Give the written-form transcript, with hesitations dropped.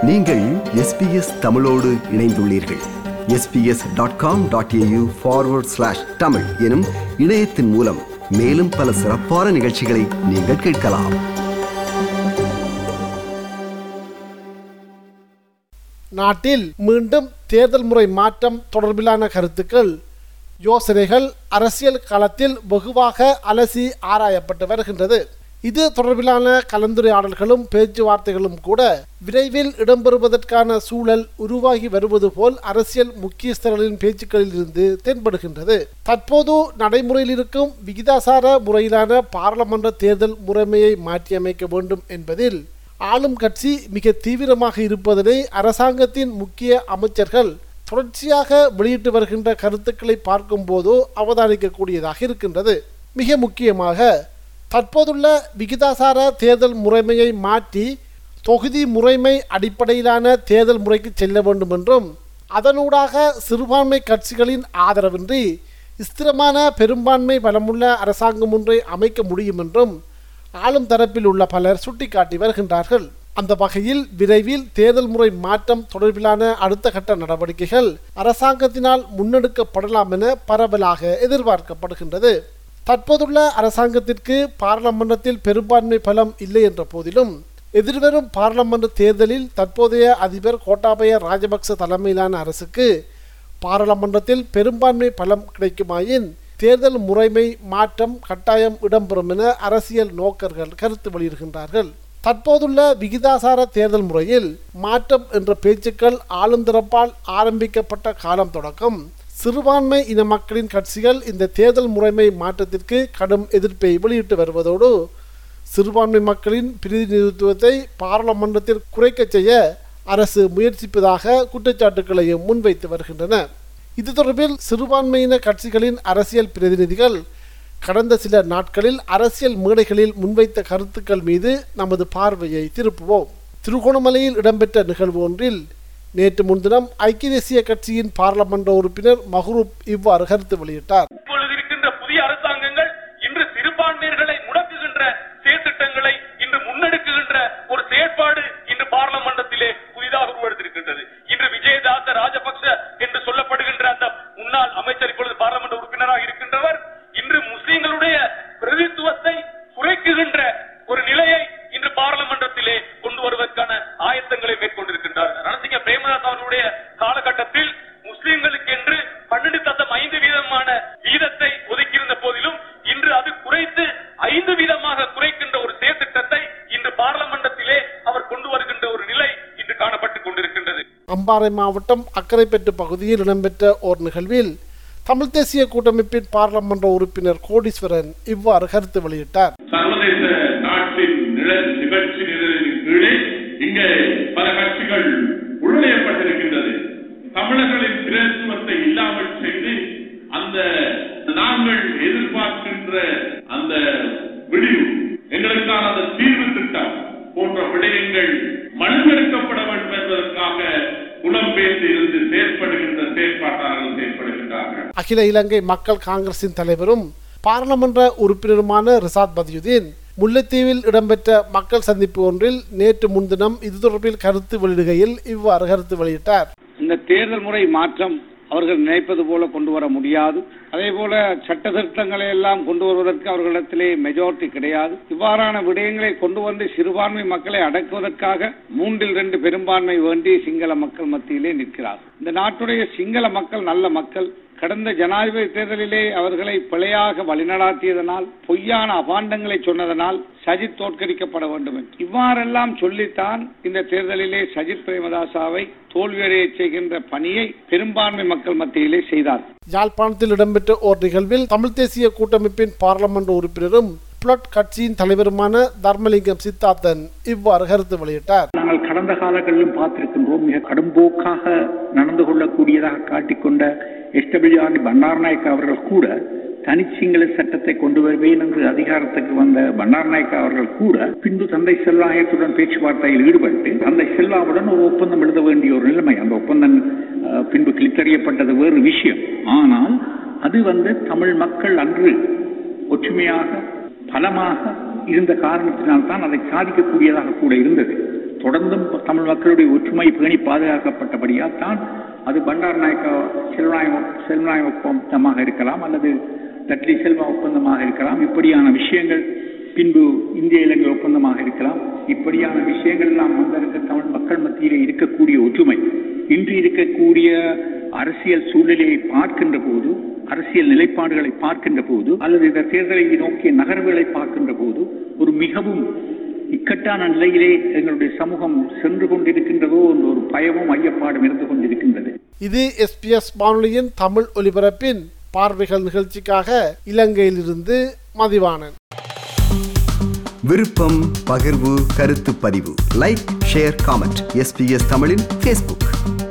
நீங்கள் SBS தமிழோடு இணைந்துள்ளீர்கள். sbs.com.au/tamil எனும் இணையத்தின் மூலம் மேலும் பல சிறப்பான நிகழ்ச்சிகளை நீங்கள் கேட்கலாம். நாட்டில் மீண்டும் தேர்தல் முறை மாற்றம் தொடர்பிலான கருத்துக்கள், யோசனைகள் அரசியல் களத்தில் வெகுவாக அலசி ஆராயப்பட்டு வருகின்றது. இது தொடர்பிலான கலந்துரையாடல்களும் பேச்சுவார்த்தைகளும் கூட விரைவில் இடம்பெறுவதற்கான சூழல் உருவாகி வருவது போல் அரசியல் முக்கியஸ்தர்களின் பேச்சுக்களில் இருந்து தென்படுகின்றது. தற்போது நடைமுறையில் இருக்கும் விகிதாசார முறையிலான பாராளுமன்ற தேர்தல் முறைமையை மாற்றியமைக்க வேண்டும் என்பதில் ஆளும் கட்சி மிக தீவிரமாக இருப்பதனை அரசாங்கத்தின் முக்கிய அமைச்சர்கள் தொடர்ச்சியாக வெளியிட்டு வருகின்ற கருத்துக்களை பார்க்கும் போது அவதானிக்கக்கூடியதாக இருக்கின்றது. மிக முக்கியமாக தற்போதுள்ள விகிதாசார தேர்தல் முறைமையை மாற்றி தொகுதி முறைமை அடிப்படையிலான தேர்தல் முறைக்கு செல்ல வேண்டும் என்றும், அதனூடாக சிறுபான்மை கட்சிகளின் ஆதரவின்றி ஸ்திரமான பெரும்பான்மை பலமுள்ள அரசாங்கம் ஒன்றை அமைக்க முடியும் என்றும் ஆளும் தரப்பில் உள்ள பலர் சுட்டிக்காட்டி வருகின்றார்கள். அந்த வகையில் விரைவில் தேர்தல் முறை மாற்றம் தொடர்பிலான அடுத்த கட்ட நடவடிக்கைகள் அரசாங்கத்தினால் முன்னெடுக்கப்படலாம் என பரவலாக எதிர்பார்க்கப்படுகின்றது. தற்போதுள்ள அரசாங்கத்திற்கு பாராளுமன்றத்தில் பெரும்பான்மை பலம் இல்லை என்ற போதிலும் எதிர்வரும் பாராளுமன்ற தேர்தலில் தற்போதைய அதிபர் கோட்டாபய ராஜபக்ச தலைமையிலான அரசுக்கு பாராளுமன்றத்தில் பெரும்பான்மை பலம் கிடைக்குமாயின் தேர்தல் முறைமை மாற்றம் கட்டாயம் இடம்பெறும் என அரசியல் நோக்கர்கள் கருத்து வெளியிடுகின்றார்கள். தற்போதுள்ள விகிதாசார தேர்தல் முறையில் மாற்றம் என்ற பேச்சுக்கள் ஆளுந்தரப்பால் ஆரம்பிக்கப்பட்ட காலம் தொடக்கம் சிறுபான்மை இன மக்களின் கட்சிகள் இந்த தேர்தல் முறைமை மாற்றத்திற்கு கடும் எதிர்ப்பை வெளியிட்டு வருவதோடு சிறுபான்மை மக்களின் பிரதிநிதித்துவத்தை பாராளுமன்றத்தில் குறைக்க செய்ய அரசு முயற்சிப்பதாக குற்றச்சாட்டுகளையும் முன்வைத்து வருகின்றன. இது தொடர்பில் சிறுபான்மையின கட்சிகளின் அரசியல் பிரதிநிதிகள் கடந்த சில நாட்களில் அரசியல் மேடைகளில் முன்வைத்த கருத்துக்கள் மீது நமது பார்வையை திருப்புவோம். திருகோணமலையில் இடம்பெற்ற நிகழ்வு ஒன்றில் நேற்று முன்தினம் ஐக்கிய தேசிய கட்சியின் பாராளுமன்ற உறுப்பினர் மஹ்ரூப் இவ்வாறு கருத்து வெளியிட்டார். இப்பொழுது இருக்கின்ற புதிய அரசாங்கங்கள் இன்று சிறுபான்மையர்களை முடக்குகின்ற செயற்திட்டங்களை இன்று முன்னெடுக்குகின்ற ஒரு செயற்பாடு இன்று பாராளுமன்றத்திலே புதிதாக உருவெடுத்திருக்கின்றது. இன்று விஜயதாச ராஜபக்ச என்று சொல்லப்படுகின்ற அந்த முன்னாள் அமைச்சர் இப்பொழுது பாராளுமன்ற உறுப்பினராக இருக்கின்றவர் இன்று முஸ்லிம்களுடைய பிரதித்துவத்தை குறைக்குகின்ற ஒரு நிலையை இன்று பாராளுமன்றத்திலே கொண்டு வருவதற்கான ஆயத்தங்களை மேற்கொண்டிருக்கின்றார். ரணசிங்க பிரேமதாஸ் அவர்களுடைய காலகட்டத்தில் முஸ்லிம்களுக்கு என்று 12.5% வீதத்தை ஒதுக்கியிருந்த போதிலும் இன்று அது குறைத்து 5% குறைக்கின்ற ஒரு செயற்திட்டத்தை இன்று பாராளுமன்றத்திலே அவர் கொண்டு வருகின்ற ஒரு நிலை இன்று காணப்பட்டுக் கொண்டிருக்கின்றது. அம்பாறை மாவட்டம் அக்கரைப்பட்டு பகுதியில் இடம்பெற்ற ஓர் நிகழ்வில் தமிழ் தேசிய கூட்டமைப்பின் பாராளுமன்ற உறுப்பினர் கோடீஸ்வரன் இவ்வாறு கருத்து வெளியிட்டார். சர்வதேச நாட்டின் நிகழ்ச்சி நிரலின் கீழே இங்கே பல கட்சிகள் உள்நுழையப்பட்டிருக்கின்றது. தமிழர்களின் பிரதித்துவத்தை இல்லாமல் செய்து அந்த நாங்கள் எதிர்பார்க்கின்ற அந்த விடிவு எங்களுக்கான அந்த தீர்வு திட்டம் போன்ற விடயங்கள் மழுங்கெடுக்கப்பட வேண்டும் என்பதற்காக புலம்பெயர்ந்து இருந்து செயற்படுகின்ற செயற்பாட்டாளர்கள் செயற்படுகின்றார்கள். அகில இலங்கை மக்கள் காங்கிரசின் தலைவரும் பாராளுமன்ற உறுப்பினருமான ரிசாத் பதியுதீன் முல்லைத்தீவில் இடம்பெற்ற மக்கள் சந்திப்பு ஒன்றில் நேற்று முன்தினம் இது தொடர்பில் கருத்து வெளியிடுகையில் இவ்வாறு கருத்து வெளியிட்டார். இந்த தேர்தல் முறை மாற்றம் அவர்கள் நினைப்பது போல கொண்டு வர முடியாது. அதே போல சட்ட திருத்தங்களை எல்லாம் கொண்டு வருவதற்கு அவர்களிடத்திலே மெஜாரிட்டி கிடையாது. இவ்வாறான விடயங்களை கொண்டு வந்து சிறுபான்மை மக்களை அடக்குவதற்காக 3/2 பெரும்பான்மை வேண்டி சிங்கள மக்கள் மத்தியிலே நிற்கிறார். இந்த நாட்டுடைய சிங்கள மக்கள் நல்ல மக்கள். கடந்த ஜனாதிபதி தேர்தலிலே அவர்களை பிழையாக வழிநடாத்தியதனால், பொய்யான அபாண்டங்களை சொன்னதனால் சஜித் தோற்கடிக்கப்பட வேண்டும் என்று இவ்வாறெல்லாம் சொல்லித்தான் இந்த தேர்தலிலே சஜித் பிரேமதாசாவை தோல்வியடைய செய்கின்ற பணியை பெரும்பான்மை மக்கள் மத்தியிலே செய்தார். யாழ்ப்பாணத்தில் இடம்பெற்ற ஓர் நிகழ்வில் தமிழ் தேசிய கூட்டமைப்பின் பாராளுமன்ற உறுப்பினரும் பிளட் கட்சியின் தலைவருமான தர்மலிங்கம் சித்தார்த்தன் இவ்வாறு கருத்து வெளியிட்டார். நாங்கள் கடந்த காலங்களிலும் பார்த்திருக்கின்றோம். மிக கடும்போக்காக நடந்து கொள்ளக்கூடியதாக காட்டிக்கொண்ட எஸ்டபிள்யூஆர் பண்டாரநாயக்க அவர்கள் கூட தனிச்சிங்கள சட்டத்தை கொண்டு வருவேன் என்று அதிகாரத்துக்கு வந்த பண்டாரநாயக்க அவர்கள் கூட பின்பு தந்தை செல்வாயத்துடன் பேச்சுவார்த்தையில் ஈடுபட்டு தந்தை செல்வாவுடன் ஒரு ஒப்பந்தம் எழுத வேண்டிய ஒரு நிலைமை. அந்த ஒப்பந்தம் பின்பு கிழித்தறியப்பட்டது வேறு விஷயம். ஆனால் அது தமிழ் மக்கள் அன்று ஒற்றுமையாக பலமாக இருந்த காரணத்தினால்தான் அதை சாதிக்கக்கூடியதாக கூட இருந்தது. தொடர்ந்தும் தமிழ் மக்களுடைய ஒற்றுமை பேணி பாதுகாக்கப்பட்டபடியால் தான் அது பண்டாரநாயக்க செல்வநாயக ஒப்பந்தமாக இருக்கலாம் அல்லது டட்லி செல்வா ஒப்பந்தமாக இருக்கலாம். இப்படியான விஷயங்கள் பின்பு இந்திய இலங்கை ஒப்பந்தமாக இருக்கலாம். இப்படியான விஷயங்கள் எல்லாம் வந்திருக்க தமிழ் மக்கள் மத்தியிலே இருக்கக்கூடிய ஒற்றுமை இன்று இருக்கக்கூடிய அரசியல் சூழ்நிலையை பார்க்கின்ற போது, அரசியல் நிலைப்பாடுகளை பார்க்கின்ற போது, அல்லது இந்த தேர்தலை நோக்கிய நகர்வுகளை பார்க்கின்ற போது ஒரு மிகவும் இக்கட்டான நிலையிலே எங்களுடைய சமூகம் சென்று கொண்டிருக்கின்றதோ என்ற ஒரு பயமும் ஐயப்பாடும் இருந்து கொண்டிருக்கின்றது. இது SBS வானொலியின் தமிழ் ஒலிபரப்பின் பார்வைகள் நிகழ்ச்சிக்காக இலங்கையிலிருந்து மதிவாணன். விருப்பம், பகிர்வு, கருத்து பதிவு, லைக், ஷேர், காமெண்ட். SBS தமிழின் Facebook.